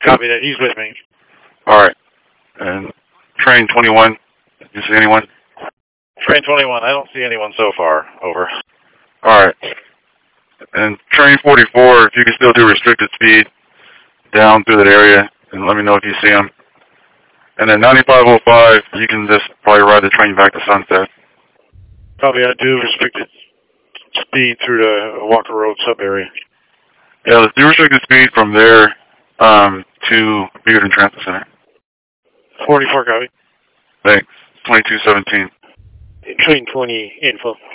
Copy that. He's with me. Alright. And train 21, do you see anyone? Train 21, I don't see anyone so far. Over. Alright. And train 44, if you can still do restricted speed down through that area, and let me know if you see them. And then 9505, you can just probably ride the train back to Sunset. Copy, I do restricted speed through the Walker Road sub-area. Yeah, let's do restricted speed from there to Beaverton Transit Center. 44, copy. Thanks. 2217. Train 20, info.